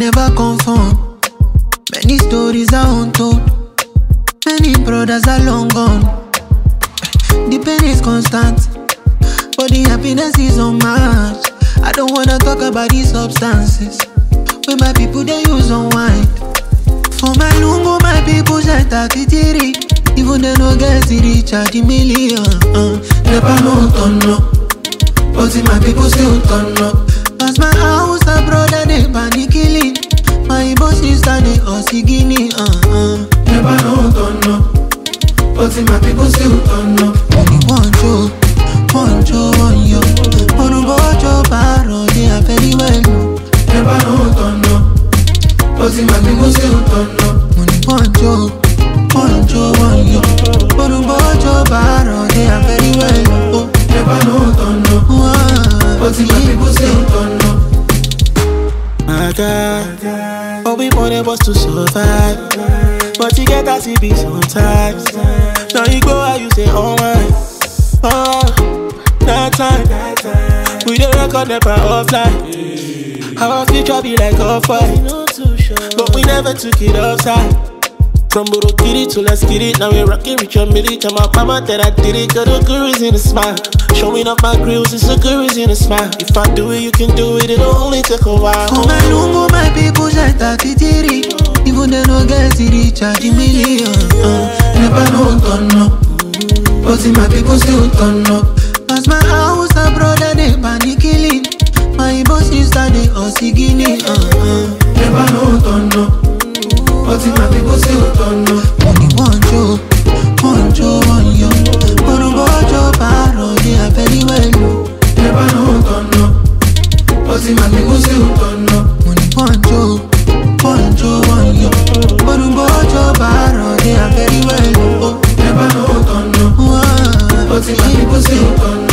never conform. Many stories are untold. Many brothers are long gone. The pain is constant, but the happiness is unmatched. I don't wanna talk about these substances when my people they use unwind. For my lungo, my people shine 33. Even they no get to reach a million. Never no turn up, but my people still turn up. As my house, a brother they panic killing. My boss sister they osigini. Never no turn up, but my people still turn up. Only one yo, one yo. Onubojo baro they are very well. Never no turn up, but my people still turn up. Only one yo. Onubojo baro they are very well. Oh, never no turn up, but my people still turn up. My God, all we wanted was to survive, but you get that be sometimes. Now you go out, you say, oh my, that time. We don't record the power offline. Our future be like a fight, but we never took it outside. From Burokiri to Let's Get It, now we're rocking with your milli. Tell my mama that I did it, got a gurus in a smile. Showing off my grills, it's a gurus in a smile. If I do it, you can do it, it'll only take a while. For my lungo, my people shine 33. Even they no get to reach a million. Never no turn up, but my people still turn up. As my house, a brother they panic killing. My boss sister they osigini. Never no turn up, but my people still turn up. Only one yo. Onubojo baro they are very well. Never no turn up, but my people still turn up. Only one yo. Onubojo baro they are very well. Oh, never no turn up, but my people still turn up.